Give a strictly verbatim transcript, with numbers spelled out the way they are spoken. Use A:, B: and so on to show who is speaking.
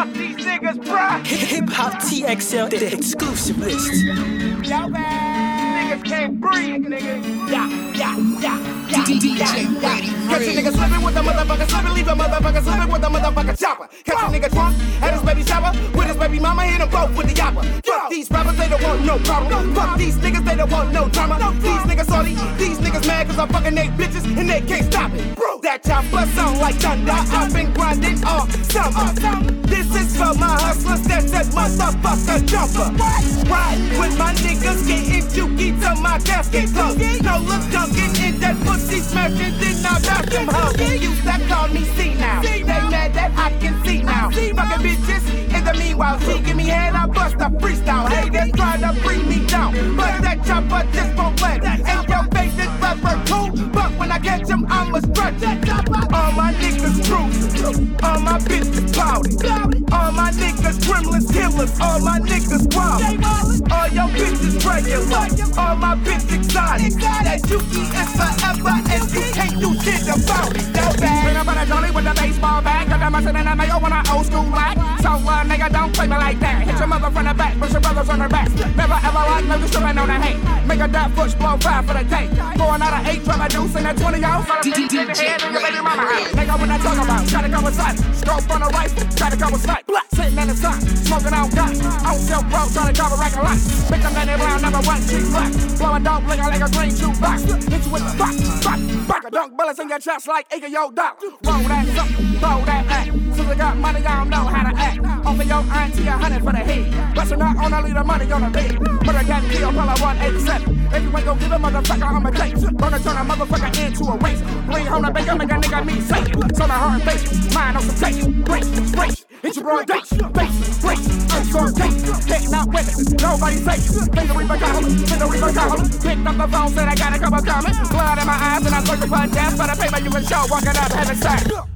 A: Fuck these niggas, bruh.
B: Hip Hop T X L, the exclusive list.
A: Yo, man. Niggas can't breathe, nigga. Yeah, yeah, yeah, yeah.
C: D J
A: yeah, yeah.
C: Ready
A: Catch a nigga slipping with the motherfucker slipping, leave a motherfucker slipping with the motherfucker chopper. Catch a nigga drunk at his baby shower with his baby mama, hit him both with the yapper. Fuck these rappers, they don't want no problem. Fuck these niggas, they don't want no drama. These niggas salty, these niggas mad cause I'm fucking they bitches and they can't stop it. That chopper sound like thunder. I've been grinding all summer. This is for my hustlers, that's that motherfucker jumper. Ride with my niggas, getting jukey till my casket close. No look dunking in that pussy smashing, then I back them hoes. They used to call me C now. They mad that I can see now. Fucking bitches, in the meanwhile, she give me head, I bust a freestyle. Haters try to bring me down, but that chopper just won't let. And your face is rubber cool, but when I catch him, I'ma stretch it. All my niggas cruising, all my bitches cloudy, all my niggas gremlins killers, all my niggas wild, all your bitches regular, all my bitches exotic. That Yuki is forever and you can't do shit about it. No bad.
D: Bring up on a jolly with the baseball bat, got that muscle in the mayo when I old school like. So uh, nigga, don't play me like that. Hit your mother from the back, push your brothers on her back. Never ever like no disturbing on the hate. Make a dot push blow five for the day. Going out of eight, drop a deuce in that twenty y'all.
C: D J
D: Head in your baby mama house. Nigga, when I talk about, try to go with sight. Scope on the rifle, try to go with sight. Sitting in the sun, smoking on gun. On Silk Road, trying to cover rack a lot. Pick them Danny Brown, number one, cheap black. Blow a dope, looking like a green shoe box. Hit you with the fuck, fuck, fuck. A dunk bullets in your chest like Iggy Yo Doc. Roll that something, throw that act. Since I got money, y'all know how to act. Offer your auntie a hundred for the heat. Bustin' out on a leader, money on the beat. Murder got killed, pull a one eighty-seven. If you ain't gon' give a motherfucker, I'ma take. Gonna turn a motherfucker into a race. Bring home the bacon, make a nigga me safe. So my heart face, mine on some tape. Brace, brace, hit your broad dates. Face, brace, I'm so tape. Getting out with it, nobody safe. Finger Reaper call, finger Reaper call. Picked up the phone, said I got a couple comments. Blood in my eyes, and I searched for death. For the paper you can show, walking up, heaven side.